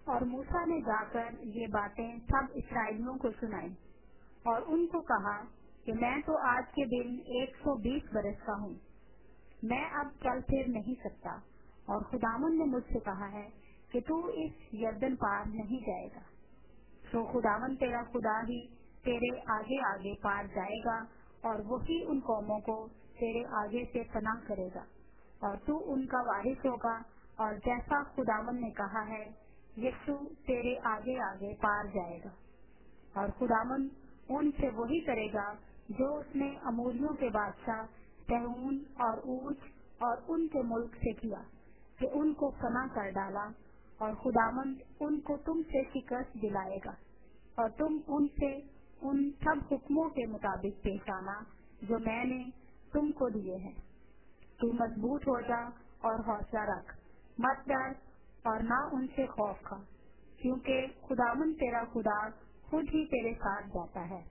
اور موسیٰ نے جا کر یہ باتیں سب اسرائیلیوں کو سنائیں اور ان کو کہا کہ میں تو آج کے دن 120 برس کا ہوں، میں اب چل پھر نہیں سکتا، اور خداوند نے مجھ سے کہا ہے کہ تو اس یردن پار نہیں جائے گا۔ تو خداوند تیرا خدا ہی تیرے آگے آگے پار جائے گا، اور وہی ان قوموں کو تیرے آگے سے پناہ کرے گا، اور تو ان کا وارث ہوگا، اور جیسا خداوند نے کہا ہے یسوع تیرے آگے آگے پار جائے گا۔ اور خداوند ان سے وہی کرے گا جو اس نے اموریوں کے بادشاہ سہون اور اوج اور ان کے ملک سے کیا، کہ ان کو فنا کر ڈالا، اور خداوند ان کو تم سے شکست دلائے گا، اور تم ان سے ان سب حکموں کے مطابق پیش آنا جو میں نے تم کو دیے ہیں۔ تو مضبوط ہو جا اور حوصلہ رکھ، مت ڈر اور نہ ان سے خوف کھا، کیونکہ خداوند تیرا خدا خود ہی تیرے ساتھ جاتا ہے۔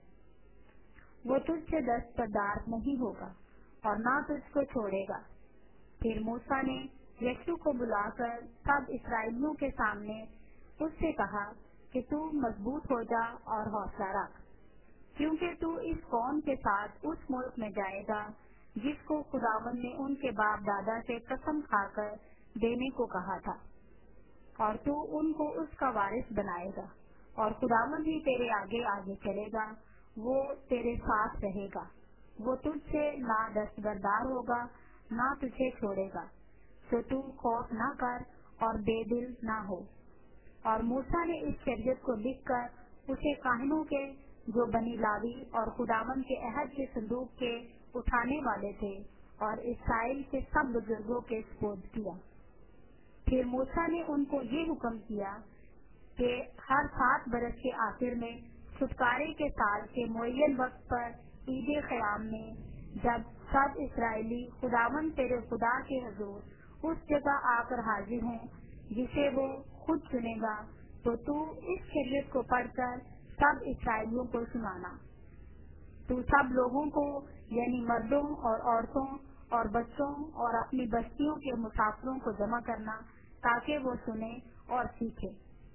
وہ تجھ سے دستبردار نہیں ہوگا اور نہ تجھ کو چھوڑے گا۔ پھر موسیٰ نے یسوع کو بلا کر سب اسرائیلیوں کے سامنے اس سے کہا کہ تو مضبوط ہو جا اور حوصلہ رکھ، کیونکہ تو اس قوم کے ساتھ اس ملک میں جائے گا جس کو خداوند نے ان کے باپ دادا سے قسم کھا کر دینے کو کہا تھا، اور تو ان کو اس کا وارث بنائے گا، اور خداوند ہی تیرے آگے آگے چلے گا، وہ تیرے ساتھ رہے گا، وہ تجھ سے نہ دستبردار ہوگا نہ تجھے چھوڑے گا، تو تو خوف نہ کر اور بے دل نہ ہو۔ اور موسیٰ نے اس شریعت کو لکھ کر اسے کاہنوں کے جو بنی لاوی اور خداوند کے عہد کے صندوق کے اٹھانے والے تھے اور اسرائیل کے سب بزرگوں کے سپرد کیا۔ پھر موسیٰ نے ان کو یہ حکم کیا کہ ہر 7 برس کے آخر میں چھٹکارے کے سال کے معین وقت پر عید قیام میں جب سب اسرائیلی خداوند تیرے خدا کے حضور اس جگہ آ کر حاضر ہوں جسے وہ خود چنے گا، تو اس شریعت کو پڑھ کر سب اسرائیلیوں کو سنانا۔ تو سب لوگوں کو یعنی مردوں اور عورتوں اور بچوں اور اپنی بستیوں کے مسافروں کو جمع کرنا تاکہ وہ سنیں اور سیکھیں،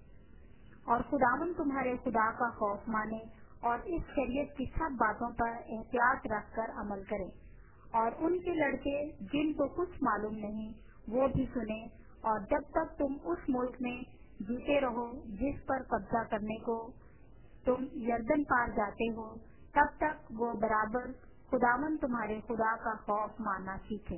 اور خداوند تمہارے خدا کا خوف مانے اور اس شریعت کی سب باتوں پر احتیاط رکھ کر عمل کرے، اور ان کے لڑکے جن کو کچھ معلوم نہیں وہ بھی سنیں، اور جب تک تم اس ملک میں جیتے رہو جس پر قبضہ کرنے کو تم یردن پار جاتے ہو، تب تک وہ برابر خداوند تمہارے خدا کا خوف ماننا سیکھے۔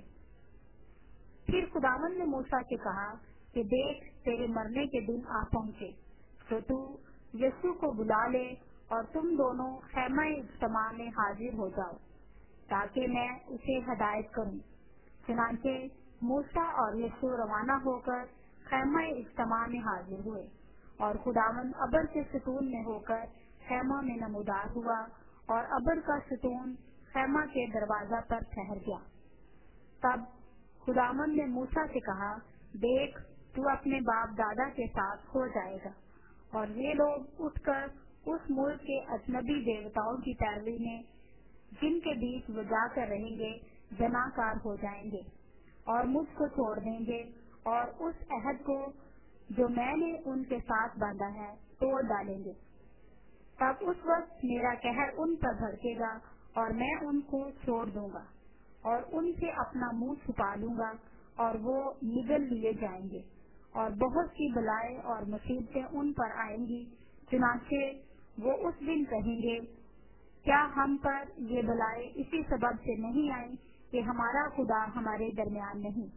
پھر خداوند نے موسیٰ سے کہا کہ دیکھ تیرے مرنے کے دن آ پہنچے، تو یسوع کو بلا لے اور تم دونوں خیمہ اجتماع میں حاضر ہو جاؤ تاکہ میں اسے ہدایت کروں۔ چنانچہ موسیٰ اور یسوع روانہ ہو کر خیمہ اجتماع میں حاضر ہوئے، اور خداوند ابر کے ستون میں ہو کر خیمہ میں نمودار ہوا، اور ابر کا ستون خیمہ کے دروازہ پر ٹھہر گیا۔ تب خداوند نے موسیٰ سے کہا، دیکھ تو اپنے باپ دادا کے ساتھ ہو جائے گا، اور یہ لوگ اٹھ کر اس ملک کے اجنبی دیوتاؤں کی پیروی میں جن کے بیچ وہ جا کر رہیں گے جناکار ہو جائیں گے، اور مجھ کو چھوڑ دیں گے، اور اس عہد کو جو میں نے ان کے ساتھ باندھا ہے توڑ ڈالیں گے۔ تب اس وقت میرا قہر ان پر بھڑکے گا، اور میں ان کو چھوڑ دوں گا، اور ان سے اپنا منہ چھپا لوں گا، اور وہ نگل لیے جائیں گے، اور بہت سی بلائیں اور مصیبتیں ان پر آئیں گی، چنانچہ وہ اس دن کہیں گے، کیا ہم پر یہ بلائیں اسی سبب سے نہیں آئی کہ ہمارا خدا ہمارے درمیان نہیں؟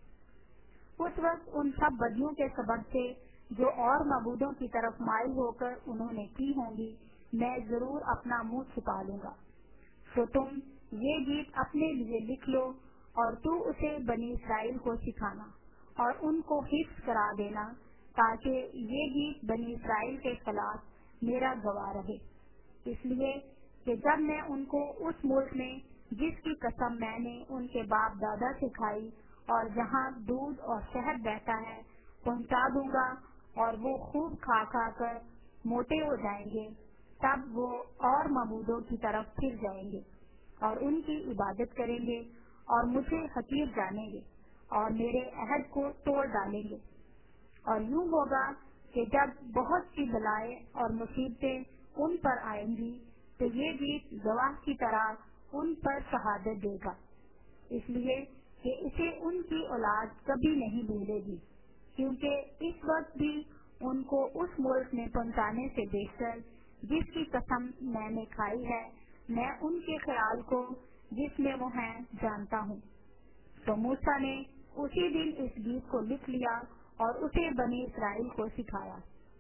اس وقت ان سب بدیوں کے سبب سے جو اور معبودوں کی طرف مائل ہو کر انہوں نے کی ہوں گی، میں ضرور اپنا منہ چھپا لوں گا۔ تو تم یہ گیت اپنے لیے لکھ لو، اور تو اسے بنی اسرائیل کو سکھانا اور ان کو حفظ کرا دینا، تاکہ یہ گیت بنی اسرائیل کے خلاف میرا گواہ رہے، اس لیے کہ جب میں ان کو اس ملک میں جس کی قسم میں نے ان کے باپ دادا سے کھائی اور جہاں دودھ اور شہد بہتا ہے پہنچا دوں گا، اور وہ خوب کھا کھا کر موٹے ہو جائیں گے، تب وہ اور معبودوں کی طرف پھر جائیں گے اور ان کی عبادت کریں گے اور مجھے حقیر جانیں گے اور میرے عہد کو توڑ ڈالیں گے۔ اور یوں ہوگا کہ جب بہت سی بلائیں اور مصیبتیں ان پر آئیں گی تو یہ گیت گواہ کی طرح ان پر شہادت دے گا، اس لیے کہ اسے ان کی اولاد کبھی نہیں بھولے گی، کیونکہ اس وقت بھی ان کو اس ملک میں پہنچانے سے بیشتر جس کی قسم میں نے کھائی ہے، میں ان کے خیال کو جس میں وہ ہیں جانتا ہوں۔ تو موسیٰ نے اسی دن اس گیت کو لکھ لیا اور اسے بنی اسرائیل کو سکھایا،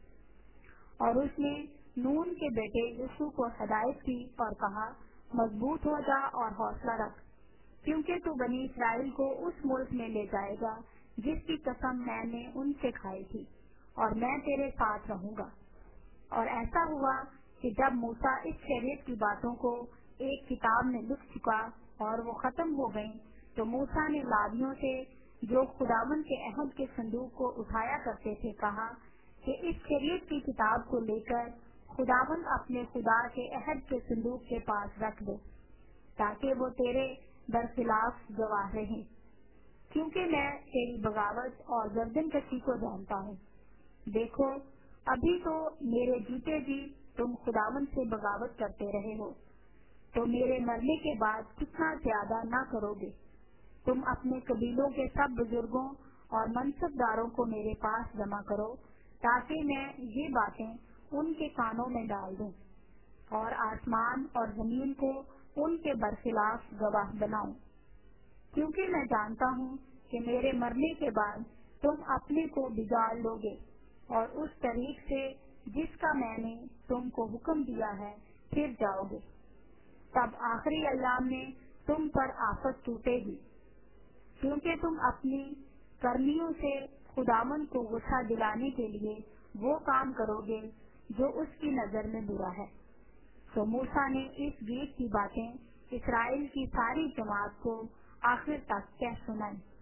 اور اس نے نون کے بیٹے یسوع کو ہدایت کی اور کہا، مضبوط ہو جا اور حوصلہ رکھ، کیونکہ تو بنی اسرائیل کو اس ملک میں لے جائے گا جس کی قسم میں نے ان سے کھائی تھی، اور میں تیرے ساتھ رہوں گا۔ اور ایسا ہوا کہ جب موسیٰ اس شریعت کی باتوں کو ایک کتاب میں لکھ چکا اور وہ ختم ہو گئیں، تو موسیٰ نے لاویوں سے جو خداوند کے عہد کے صندوق کو اٹھایا کرتے تھے کہا کہ اس شریعت کی کتاب کو لے کر خداوند اپنے خدا کے عہد کے صندوق کے پاس رکھ دے، تاکہ وہ تیرے برخلاف گواہ رہیں، کیونکہ میں تیری بغاوت اور گردن کشی کو جانتا ہوں۔ دیکھو، ابھی تو میرے جیتے جی تم خداوند سے بغاوت کرتے رہے ہو، تو میرے مرنے کے بعد کتنا زیادہ نہ کرو گے۔ تم اپنے قبیلوں کے سب بزرگوں اور منصب داروں کو میرے پاس جمع کرو، تاکہ میں یہ باتیں ان کے کانوں میں ڈال دوں اور آسمان اور زمین کو ان کے برخلاف گواہ بناؤں، کیونکہ میں جانتا ہوں کہ میرے مرنے کے بعد تم اپنے کو بگاڑ لو گے اور اس طریق سے جس کا میں نے تم کو حکم دیا ہے پھر جاؤ گے۔ تب آخری ایام میں تم پر آفت ٹوٹے گی، کیونکہ تم اپنی کرنیوں سے خداوند کو غصہ دلانے کے لیے وہ کام کرو گے جو اس کی نظر میں برا ہے۔ تو موسیٰ نے اس گیت کی باتیں اسرائیل کی ساری جماعت کو آخر تک کہہ سنائی۔